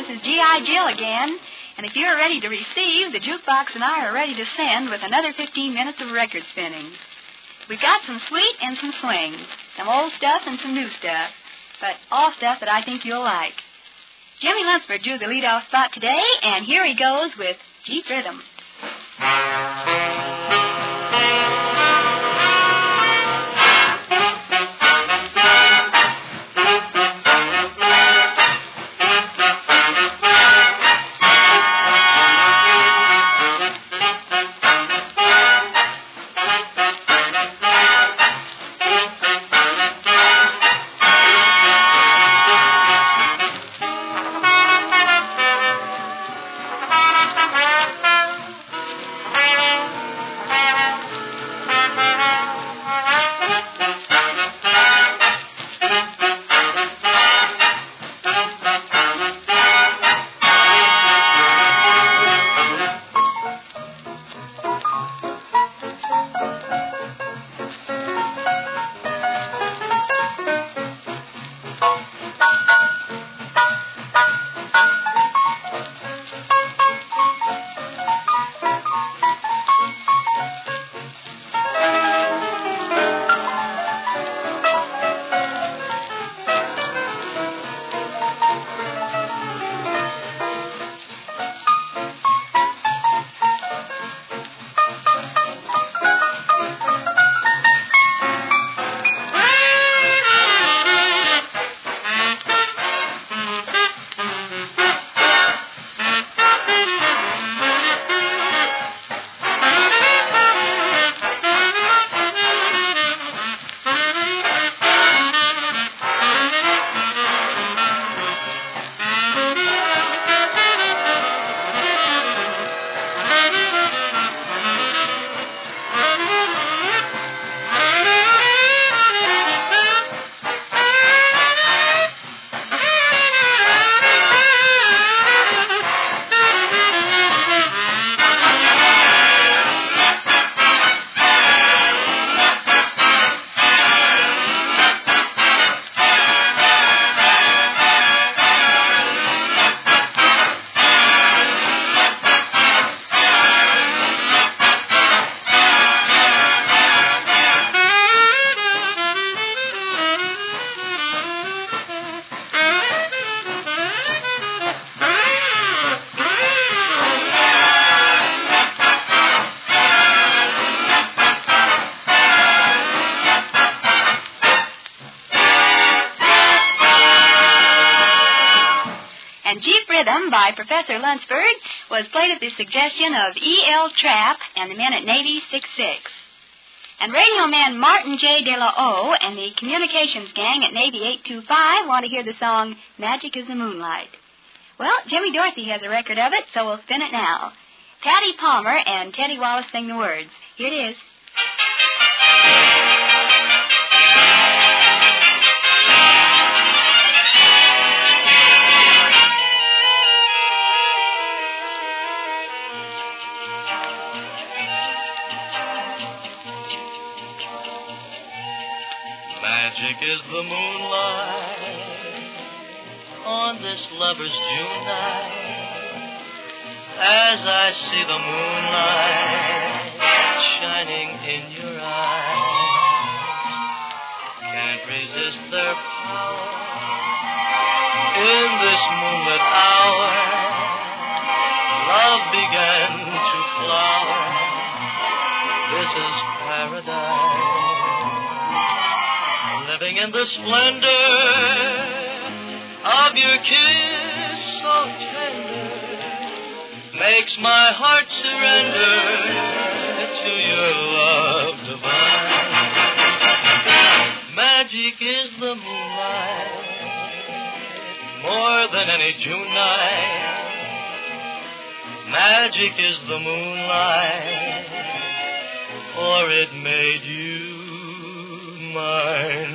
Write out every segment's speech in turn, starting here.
this is G.I. Jill again. And if you're ready to receive, the jukebox and I are ready to send with another 15 minutes of record spinning. We've got some sweet and some swing, some old stuff and some new stuff, but all stuff that I think you'll like. Jimmy Lunsford drew the lead-off spot today, and here he goes with Jeep Rhythm. By Professor Lunsford was played at the suggestion of E.L. Trapp and the men at Navy 6-6. And radio man Martin J. De La O and the communications gang at Navy 825 want to hear the song Magic is the Moonlight. Well, Jimmy Dorsey has a record of it, so we'll spin it now. Patty Palmer and Teddy Wallace sing the words. Here it is. Magic is the moonlight on this lover's June night, as I see the moonlight shining in your eyes. Can't resist their power in this moonlit hour. Love began to flower. This is paradise. Living in the splendor of your kiss so tender makes my heart surrender to your love divine. Magic is the moonlight more than any June night. Magic is the moonlight, for it made you mine.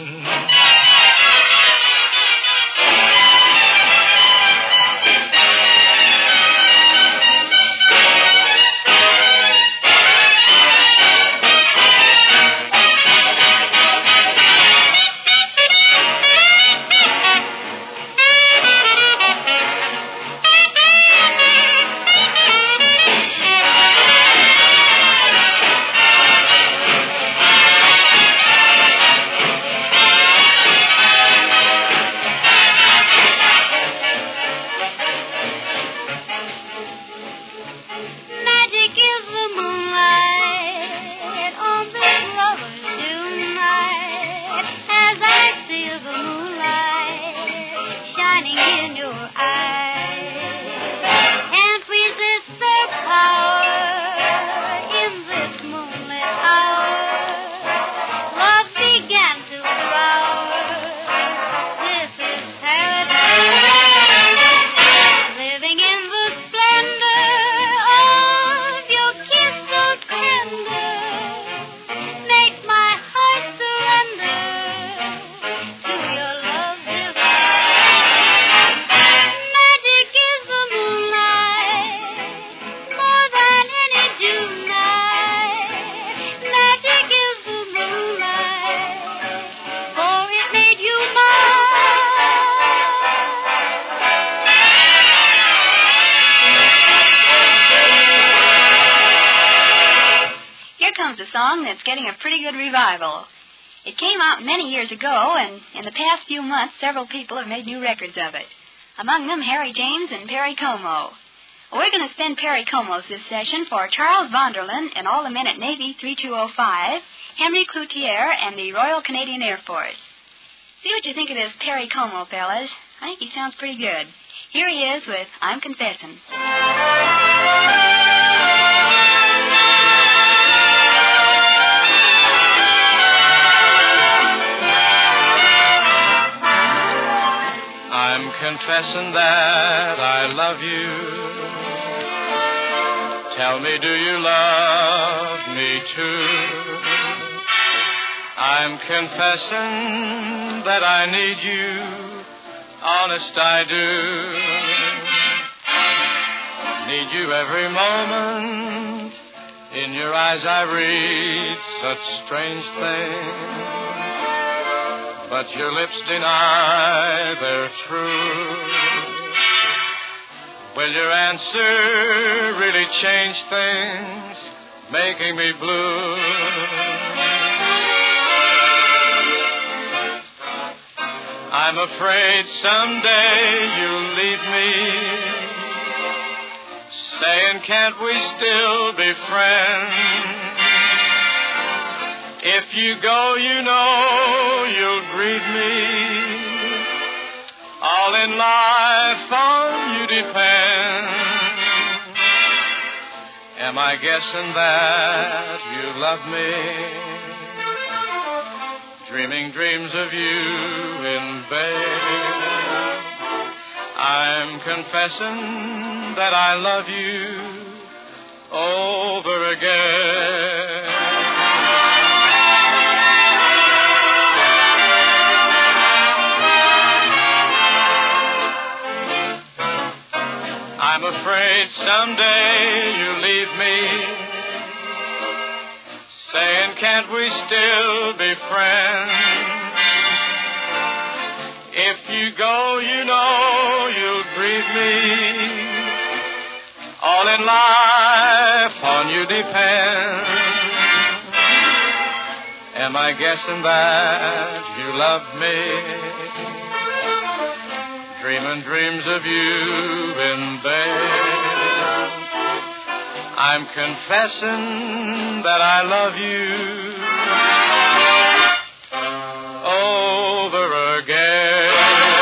a song that's getting a pretty good revival. It came out many years ago, and in the past few months, several people have made new records of it. Among them, Harry James and Perry Como. We're going to spin Perry Como's this session for Charles Vonderland and all the men at Navy 3205, Henry Cloutier, and the Royal Canadian Air Force. See what you think of this Perry Como, fellas. I think he sounds pretty good. Here he is with I'm Confessing. I'm confessing that I love you. Tell me, do you love me too? I'm confessing that I need you. Honest, I do. Need you every moment. In your eyes I read such strange things. But your lips deny they're true. Will your answer really change things, making me blue? I'm afraid someday you'll leave me, saying, can't we still be friends? If you go, you know you'll greet me. All in life on you depends. Am I guessing that you love me? Dreaming dreams of you in bed. I'm confessing that I love you over again. I'm afraid someday you'll leave me, saying, can't we still be friends? If you go, you know you'll grieve me. All in life on you depends. Am I guessing that you love me? Dreaming dreams of you in bed. I'm confessing that I love you over again.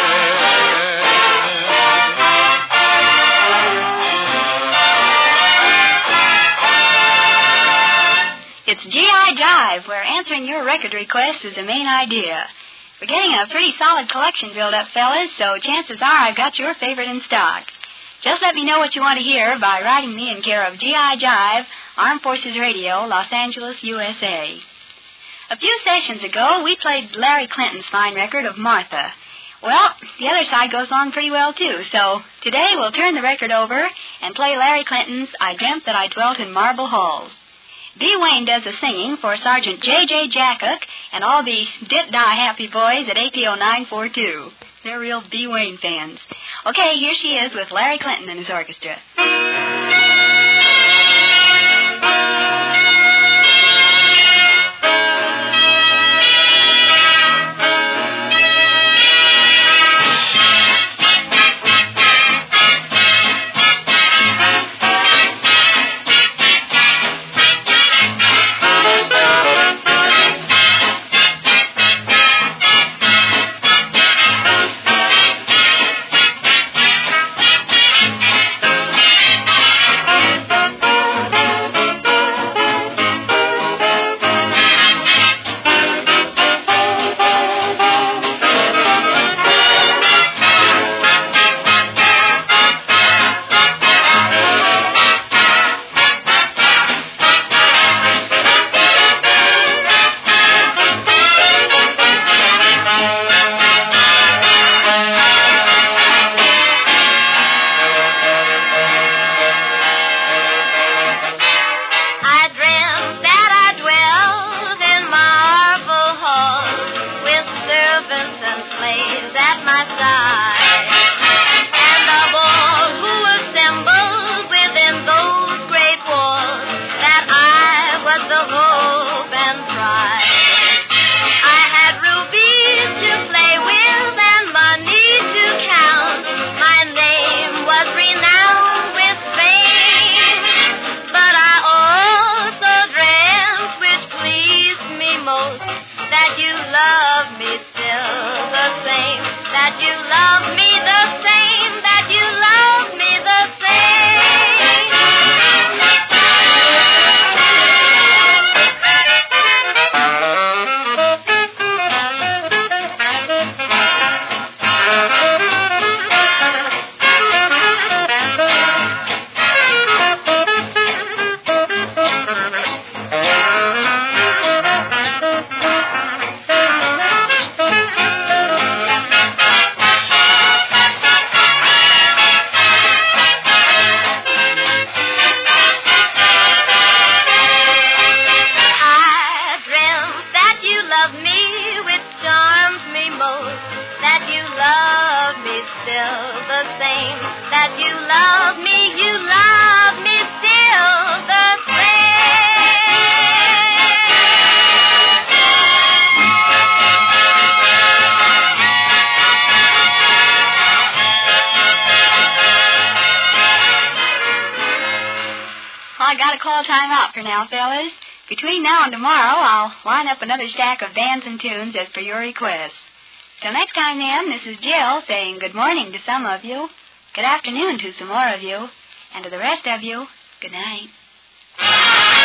It's G.I. Jive, where answering your record requests is the main idea. We're getting a pretty solid collection built up, fellas, so chances are I've got your favorite in stock. Just let me know what you want to hear by writing me in care of G.I. Jive, Armed Forces Radio, Los Angeles, USA. A few sessions ago, we played Larry Clinton's fine record of Martha. Well, the other side goes on pretty well, too, so today we'll turn the record over and play Larry Clinton's I Dreamt That I Dwelt in Marble Halls. B. Wayne does the singing for Sergeant J.J. Jackock and all the Dit-Die Happy Boys at APO 942. They're real B. Wayne fans. Okay, here she is with Larry Clinton and his orchestra. got to call time out for now, fellas. Between now and tomorrow, I'll line up another stack of bands and tunes as per your request. Till next time, then, this is Jill saying good morning to some of you, good afternoon to some more of you, and to the rest of you, good night.